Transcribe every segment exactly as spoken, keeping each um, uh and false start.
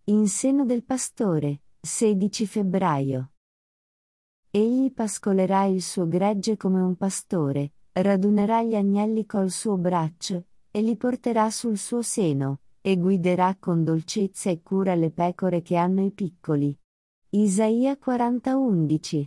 In seno del pastore, sedici febbraio. Egli pascolerà il suo gregge come un pastore, radunerà gli agnelli col suo braccio, e li porterà sul suo seno, e guiderà con dolcezza e cura le pecore che hanno i piccoli. Isaia quaranta undici.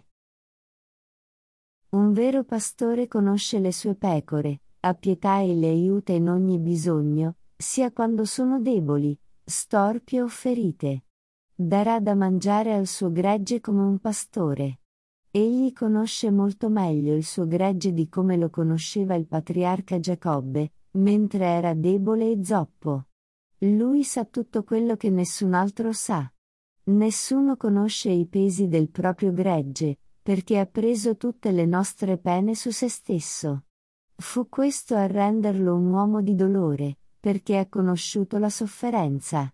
Un vero pastore conosce le sue pecore, ha pietà e le aiuta in ogni bisogno, sia quando sono deboli, storpie o ferite. Darà da mangiare al suo gregge come un pastore. Egli conosce molto meglio il suo gregge di come lo conosceva il patriarca Giacobbe, mentre era debole e zoppo. Lui sa tutto quello che nessun altro sa. Nessuno conosce i pesi del proprio gregge, perché ha preso tutte le nostre pene su se stesso. Fu questo a renderlo un uomo di dolore, perché ha conosciuto la sofferenza.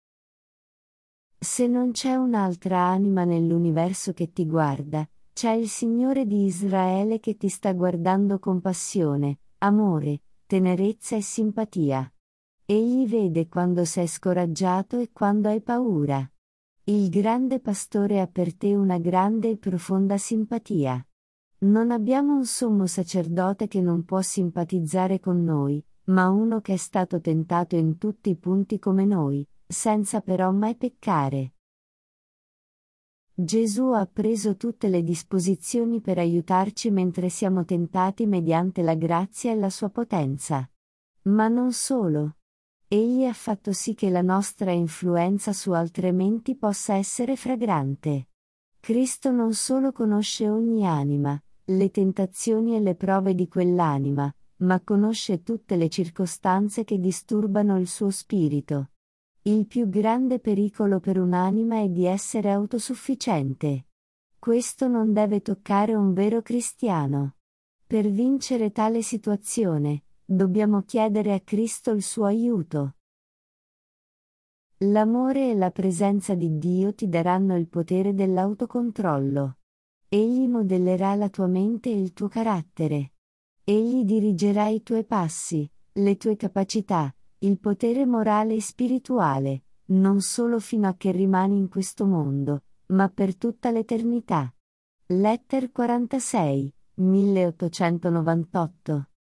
Se non c'è un'altra anima nell'universo che ti guarda, c'è il Signore di Israele che ti sta guardando con passione, amore, tenerezza e simpatia. Egli vede quando sei scoraggiato e quando hai paura. Il grande pastore ha per te una grande e profonda simpatia. Non abbiamo un sommo sacerdote che non può simpatizzare con noi, ma uno che è stato tentato in tutti i punti come noi, senza però mai peccare. Gesù ha preso tutte le disposizioni per aiutarci mentre siamo tentati mediante la grazia e la sua potenza. Ma non solo. Egli ha fatto sì che la nostra influenza su altre menti possa essere fragrante. Cristo non solo conosce ogni anima, le tentazioni e le prove di quell'anima, ma conosce tutte le circostanze che disturbano il suo spirito. Il più grande pericolo per un'anima è di essere autosufficiente. Questo non deve toccare un vero cristiano. Per vincere tale situazione, dobbiamo chiedere a Cristo il suo aiuto. L'amore e la presenza di Dio ti daranno il potere dell'autocontrollo. Egli modellerà la tua mente e il tuo carattere. Egli dirigerà i tuoi passi, le tue capacità, il potere morale e spirituale, non solo fino a che rimani in questo mondo, ma per tutta l'eternità. Letter quarantasei, milleottocentonovantotto.